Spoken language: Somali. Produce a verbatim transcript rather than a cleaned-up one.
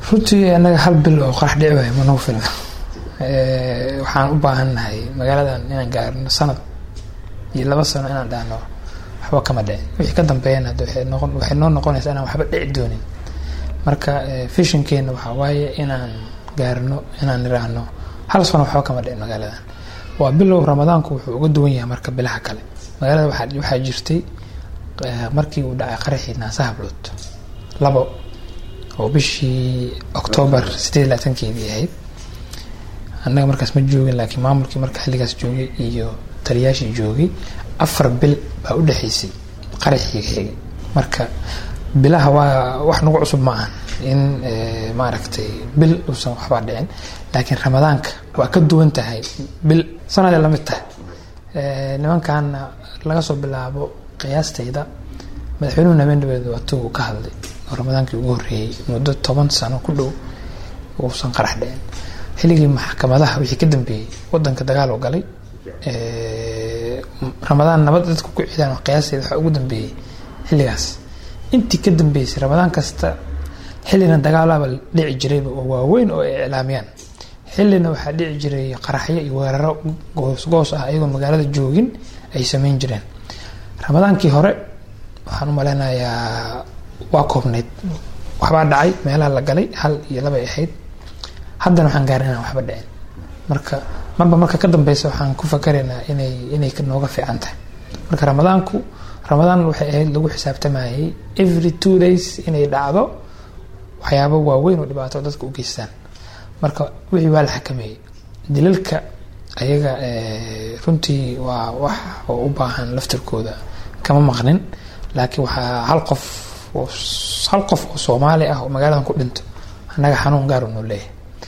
runtii anaga hal bil oo qarax dhici waay ma noo filna ee waxaan u baahannahay magaaladan inaan gaarno sanad iyo laba sano inaan dhaano waxba kama dhicin wixii ka dambeeyana waxay noqon waxay noo noqonaysaa inaan waxba dhici doonin marka visionkeena waxa waaye inaan gaarno inaan niraahno hal sano waxba kama dhicin magaaladan waa bilow ramadaanku wuxuu uga duwan yahay marka bilaha kale magaalada waxa waxa jirtay markii uu dhacay qaraxii Naasaha Blood labo oo bishii October sideed iyo labaatan-keedii ahayd annaga markaas ma joogin laakiin maamulkii marka xilligaas joogay iyo taliyaashii joogay afar bil baa u dhaxaysay qaraxii xigay marka bilaha waa wax nagu cusub ma aha in maaragtay bil uusan waxba dhicin laakiin ramadaanka waa ka duwan tahay bil sanad la mid tahay ee nimankan laga soo bilaabo qiyaastayda madaxweynuhu nabadgelyada waa tuu ka hadlay ramadaankii ugu horeeyay muddo toban sano ku dhow uusan qarax dhicin xilligii maxkamadaha wixii ka dambeeyay wadanka dagaal oo galay ee ramadaan nabad dadku ku ciidaan qiyaastayda waxa ugu dambeeyay xilligaas intii ka dambeysay ramadaan kasta xillina dagaalaba dhici jiray oo waaweyn oo iclaamiyaan xillina waxa dhici jiray qaraxyo iyo weeraro goos goos ah ayagoo magaalada joogin ay sameyn jireen ramadaankii hore waxaan u maleynayaa waa koobneed waxba dhacay meelaha la galay hal iyo laba ahayd haddana waxaan gaarnaa waxba dhicin marka marba marka ka dambeysay waxaan ku fakaraynaa inay inay ka nooga fiican tahay marka ramadaanku ramadaan waxay ahayd lagu xisaabtamayay every two days inay dhacdo waxyaabo waaweyn oo dhibaato dadka u geystaan marka wixii waa la xakameeyay dilalka ayaga ee runtii waa wax oo u baahan laftirkooda kama maqnin laakiin waxa hal qof hal qof oo Soomaali ah oo magaaladan ku dhinto anaga xanuun gaar u leeyahay